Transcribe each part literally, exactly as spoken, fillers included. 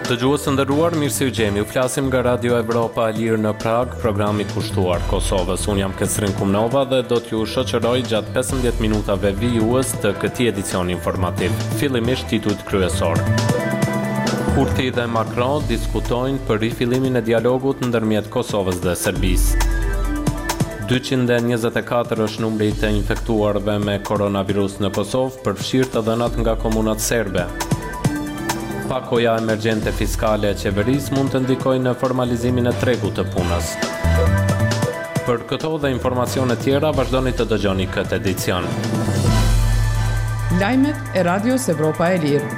Dëgjues të nderuar, mirë se u gjemi. U flasim nga Radio Evropa e Lirë në Prag, programi kushtuar Kosovës. Unë jam Kesrin Kumnova dhe do t'ju shoqëroj gjatë pesëmbëdhjetë minutave vijues të këtij edicioni informativ. Fillimisht titujt kryesor. Kurti dhe Macron diskutojnë për rifillimin e dialogut ndërmjet Kosovës dhe Serbisë. dyqind e njëzet e katër është numri të infektuarve me koronavirus në Kosovë, përfshirë të dhënat nga komunat serbe. Pakoja emergjente fiskale e qeverisë mund të ndikojë në formalizimin e tregut të punës. Për këto dhe informacione tjera, vazhdoni të dëgjoni këtë edicion. Lajmet e Radios Evropa e Lirë.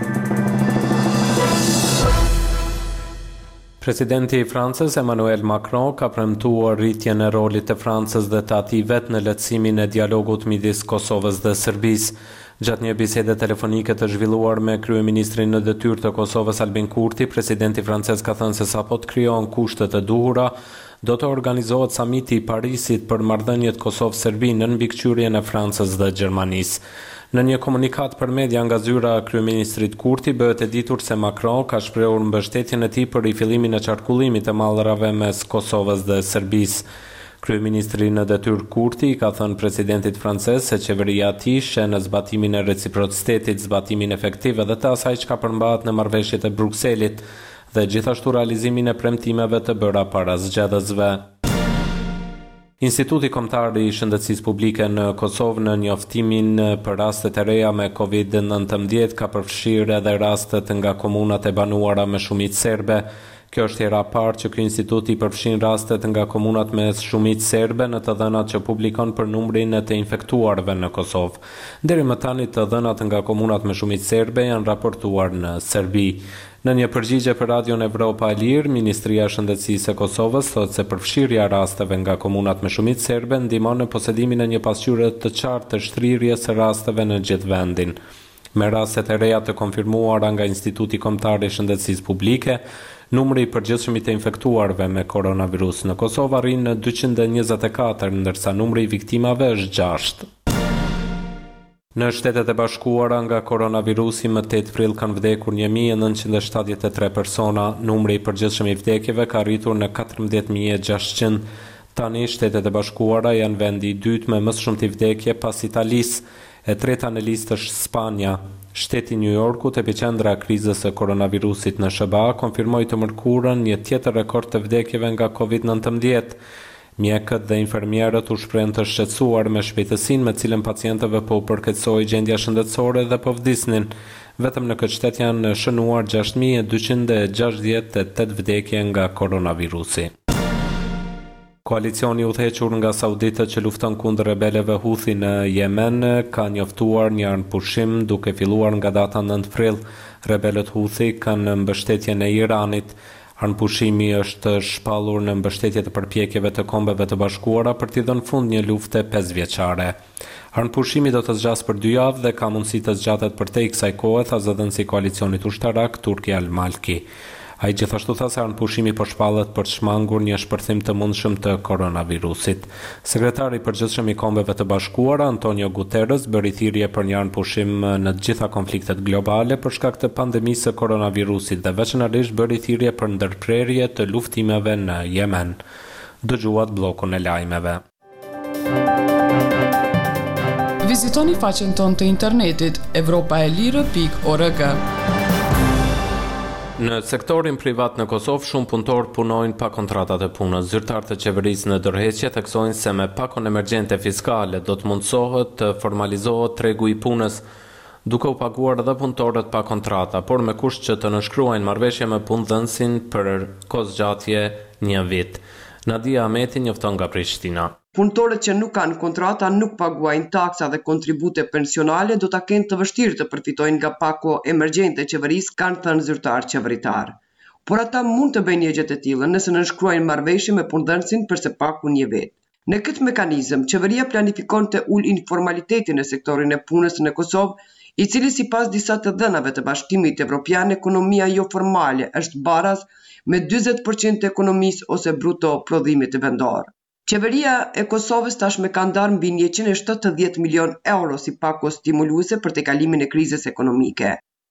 Presidenti i Francës Emmanuel Macron ka premtuar rritjen e rolit të Francës dhe të atij vet në lehtësimin e dialogut midis Kosovës dhe Serbisë. Gjatë një bisede telefonike të zhvilluar me kryeministrin në detyrë të Kosovës Albin Kurti, presidenti francez ka thënë se sapo të krijohen kushtet e duhura, do të organizohet samiti i Parisit për marrëdhëniet Kosovë-Serbi në mbikëqyrjen e Francës dhe Gjermanisë. Në një komunikat për media nga zyra e kryeministrit Kurti, bëhet e ditur se Macron ka shprehur mbështetjen e tij për rifillimin e qarkullimit të mallrave mes Kosovës dhe Serbisë. Kryeministri në detyrë Kurti ka thënë presidentit francez se qeveria e tij sheh në zbatimin e reciprocitetit zbatimin efektiv edhe të asaj çka përmbahet në marrëveshjet e Brukselit dhe gjithashtu realizimin e premtimeve të bëra para zgjedhësve. Instituti Kombëtar i Shëndetësisë Publike në Kosovë në njoftimin për rastet e reja me kovid nëntëmbëdhjetë ka përfshirë edhe rastet nga komunat e banuara me shumicë serbe. Kjo është hera e parë që ky institut i përfshin rastet nga komunat me shumicë serbe në të dhënat që publikon për numrin e të infektuarve në Kosovë. Deri më tani të dhënat nga komunat me shumicë serbe janë raportuar në Serbi. Në një përgjigje për Radion Evropa e Lirë, Ministria e Shëndetësisë e Kosovës thotë se përfshirja e rasteve nga komunat me shumicë serbe ndihmon në posedimin e një pasqyrë të qartë të shtrirjes së rasteve në gjithë vendin. Me rastet e reja të konfirmuara nga Instituti Kombëtar i Shëndetësisë Publike, numri i përgjithshëm i të infektuarve me koronavirus në Kosovë arrin në dyqind e njëzet e katër, ndërsa numri i viktimave është gjashtë. Në Shtetet e Bashkuara nga koronavirusi më tetë prill kanë vdekur një mijë e nëntëqind e shtatëdhjetë e tre persona, numri i përgjithshëm i vdekjeve ka arritur në katërmbëdhjetë mijë e gjashtëqind. Tani Shtetet e Bashkuara janë vendi i dytë me më shumë të vdekje pas Italisë, e treta në listë është Spanja. Shteti New Yorkut, epiqendra e krizës së koronavirusit në S B A, konfirmoi të mërkurën një tjetër rekord të vdekjeve nga kovid nëntëmbëdhjetë. Mjekët dhe infermierët u shprehen të shqetësuar me shpejtësinë me cilën pacientëve po u përkeqësoi gjendja shëndetësore dhe po vdisnin. Vetëm në këtë shtet janë shënuar gjashtë mijë e dyqind e gjashtëdhjetë e tetë vdekje nga koronavirusi. Koalicioni i udhëhequr nga sauditët që lufton kundër rebelëve Houthi në Yemen ka njoftuar një anëpushim duke filluar nga data nëntë prill. Rebelët Houthi kanë mbështetjen e Iranit. Anëpushimi është shpallur në mbështetje të përpjekjeve të Kombeve të Bashkuara për t'i dhënë fund një lufte pesëvjeçare. Anëpushimi do të zgjasë për dy javë dhe ka mundësi të zgjatet përtej kësaj kohe, tha zëdhënësi i koalicionit ushtarak Turki Al-Malki. Ai gjithashtu tha se anëpushimi po shpallet për të shmangur një shpërthim të mundshëm të koronavirusit. Sekretari i përgjithshëm i Kombeve të Bashkuara Antonio Guterres bëri thirrje për një anëpushim në të gjitha konfliktet globale për shkak të pandemisë së koronavirusit dhe veçanërisht bëri thirrje për ndërprerje të luftimeve në Yemen. Dëgjuat bllokun e lajmeve. Vizitoni faqen tonë të internetit evropaelire pikë org. Në sektorin privat në Kosovë, shumë punëtorë punojnë pa kontratat e punës. Zyrtarët e qeverisë në dorëheqje theksojnë se me pakon emergjente fiskale do të mundsohet të formalizohet tregu i punës, duke u paguar edhe punëtorët pa kontrata, por me kusht që të nënshkruajnë marrëveshje me punëdhënësin për kohëzgjatje një vit. Nadia Ahmeti njofton nga Prishtina. Punëtorët që nuk kanë kontrata nuk paguajnë taksa dhe kontribute pensionale do ta kenë të vështirë të përfitojnë nga pako emergjente e qeverisë, kanë thënë zyrtar qeveritar. Por ata mund të bëjnë një gjë të tillë nëse nënshkruajnë marrëveshje me punëdhënësin për së paku një vit. Në këtë mekanizëm, qeveria planifikon të ulë informalitetin në sektorin e punës në Kosovë, i cili sipas disa të dhënave të Bashkimit Evropian, ekonomia jo formale është baraz me dyzet përqind të ekonomisë ose bruto prodhimit vendor. Qeveria e Kosovës tashmë ka ndarë mbi njëqind e shtatëdhjetë milion euro si pako stimuluese për te kalimin e krizës ekonomike.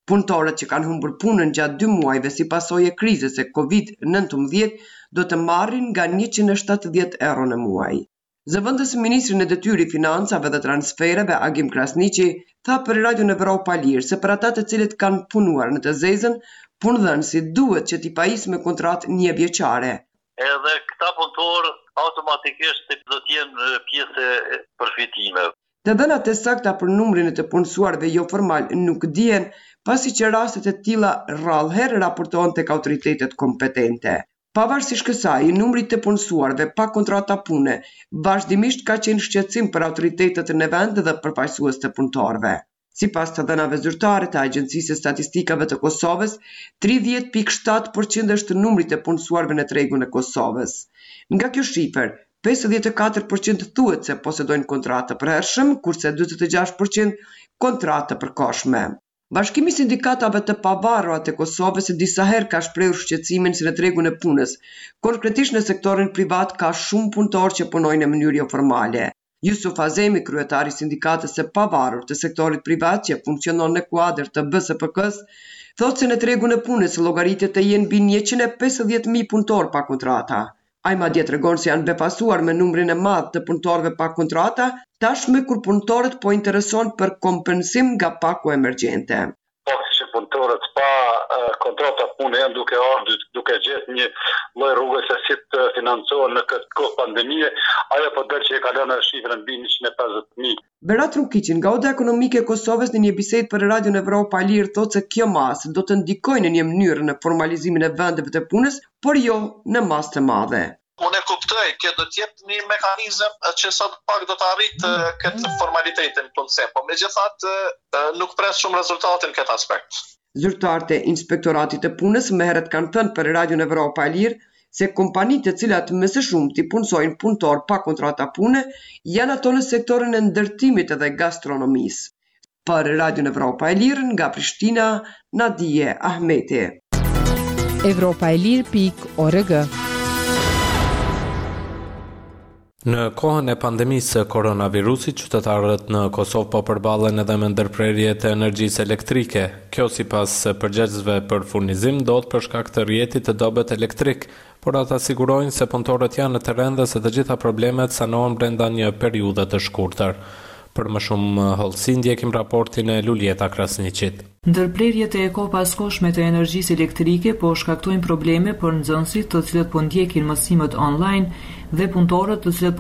Punëtorët që kanë humbur punën gjatë dy muajve si pasojë e krizës së kovid nëntëmbëdhjetë do të marrin nga njëqind e shtatëdhjetë euro në muaj. Zëvendësi ministri në detyrë i financave dhe transfereve Agim Krasniqi tha për Radion Evropa Lirë se për ata të cilët kanë punuar në të zezën, punëdhënësi duhet që t'i pajisë me kontratë një vjeçare. Edhe këta punëtorë automatikisht do të jenë pjesë e përfitimeve. Të dhënat e sakta për numrin e të punësuarve jo formal nuk dihen, pasi që rastet e tilla rrallëherë raportohen tek autoritetet kompetente. Pavarësisht kësaj, numri të punësuarve pa kontrata pune vazhdimisht ka qenë shqetësim për autoritetet në vend dhe përfaqësues të punëtorëve. Sipas të dhënave zyrtare të Agjencisë së Statistikave të Kosovës, tridhjetë pikë shtatë përqind është numri të punësuarve në tregun e Kosovës. Nga kjo shifër, pesëdhjetë e katër përqind thuhet se posedojnë kontratë të përhershëm, kurse dymbëdhjetë e gjashtë përqind kontratë të përkohshme. Bashkimi i sindikatave të pavarura të Kosovës disa herë ka shprehur shqetësimin se në tregun e punës, konkretisht në sektorin privat ka shumë punëtorë që punojnë në mënyrë jo formale. Jusuf Azemi, kryetari i sindikatës së pavarur të sektorit privat që funksionon në kuadër të B S P K-s, thotë se në tregun e punës llogaritet të jenë mbi njëqind e pesëdhjetë mijë punëtorë pa kontrata. Ai madje tregon se janë befasuar me numrin e madh të punëtorëve pa kontrata, tashmë kur punëtorët po intereson për kompensim nga paku emergjente. Po që punëtorët pa uh, kontrata pune janë duke ardhur, duke gjetë një lloj rrugë se si të financohen në këtë kohë pandemie, ajo po del që e ka lënë shifrën mbi njëqind e pesëdhjetë mijë. Berat Rukiqi, nga Oda Ekonomike e Kosovës, në një bisedë për Radion Evropa Lirë thotë se kjo masë do të ndikojë në një mënyrë në formalizimin e vendeve të punës, por jo në masë të madhe. Unë e kuptoj, kjo do të jetë një mekanizëm që sot pak do të arritë këtë formalitetin punësim, po megjithatë nuk pres shumë rezultate në këtë aspekt. Zyrtarët e Inspektoratit të Punës më herët kanë thënë për Radion Evropa Lirë se kompanitë të cilat më së shumti punësojnë punëtor pa kontrata pune janë ato në sektorin e ndërtimit dhe gastronomisë. Për Radion Evropa e Lirë nga Prishtina, Nadije Ahmeti. Evropa e Lirë pikë org. Në kohën e pandemisë së koronavirusit, qytetarët në Kosovë po përballen edhe me ndërprerje të energjisë elektrike. Kjo sipas përgjegjësve për furnizim ndodh për shkak të rrjetit të dobët elektrik, por ata sigurojnë se punëtorët janë në terren dhe se të gjitha problemet sanohen brenda një periudhe të shkurtër. Për më shumë hollësi ndjekim raportin e Luljeta Krasniqit. Ndërprerjet e kohëpaskoshme të energjisë elektrike po shkaktojnë probleme për nxënësit të cilët po ndjekin mësimet online dhe punëtorët të cilët